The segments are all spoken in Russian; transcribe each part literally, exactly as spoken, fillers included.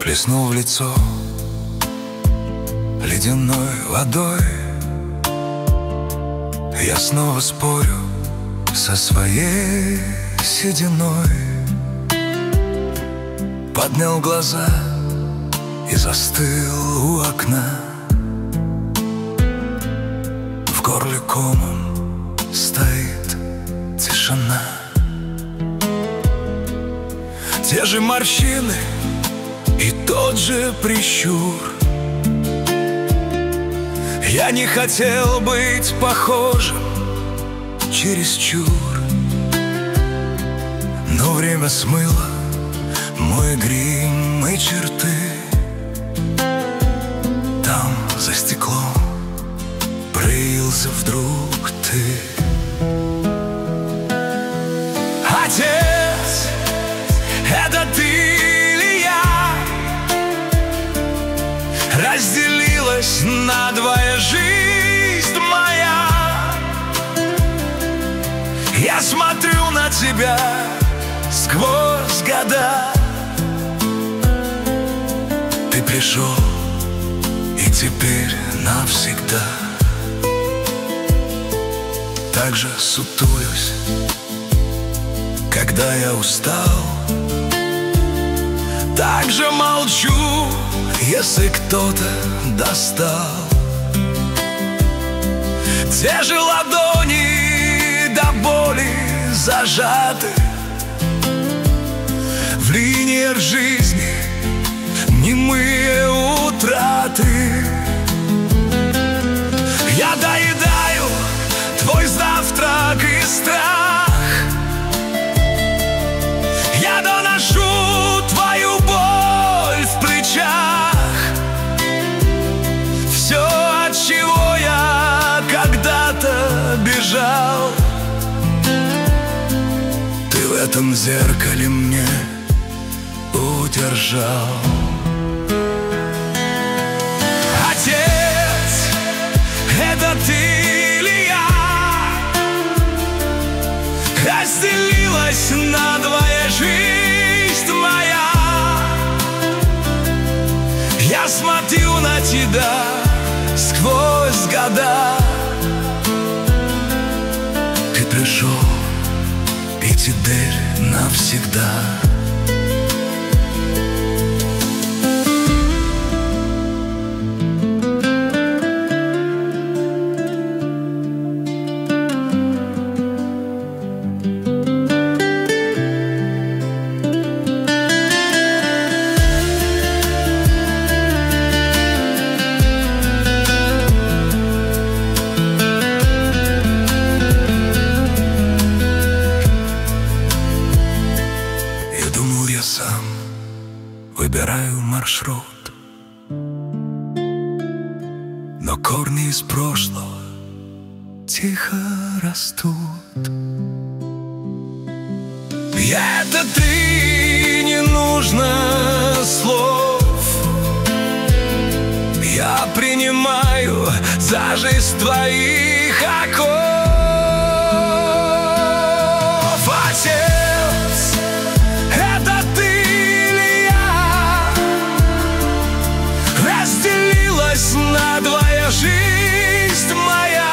плеснул в лицо ледяной водой. Я снова спорю со своей сединой. Поднял глаза и застыл у окна. В горле комом стоит тишина. Те же морщины и тот же прищур. Я не хотел быть похожим чересчур, но время смыло мой грим и черты. Там, за стеклом, проявился вдруг ты. Отец, это ты или я? Разделилась надвое жизнь моя. Я смотрю на тебя сквозь года. Ты пришел, и теперь навсегда. Так же сутулюсь, когда я устал. Так же молчу, если кто-то достал. Те же ладони до боли зажаты в линиях жизни, немые утраты. Я доедаю твой завтрак и страх. Я доношу твою боль в плечах. Все, от чего я когда-то бежал, ты в этом зеркале мне удержал. Отец, это ты или я? Разделилась надвое жизнь моя. Я смотрю на тебя сквозь года. Ты пришел, и теперь навсегда. Сам выбираю маршрут, но корни из прошлого тихо растут. Это ты, не нужно слов. Я принимаю за жизнь твоих оков. Отец, это ты или я? Разделилась надвое жизнь моя.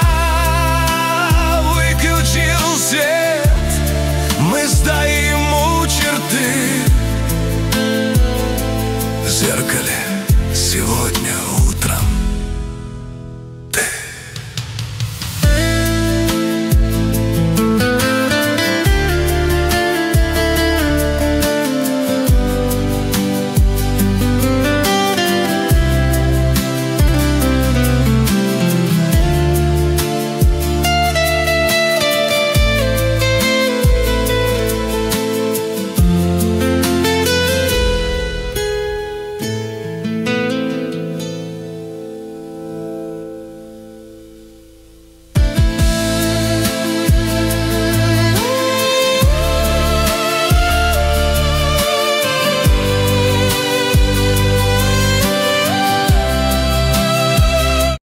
Выключил свет, мы стоим у черты. В зеркале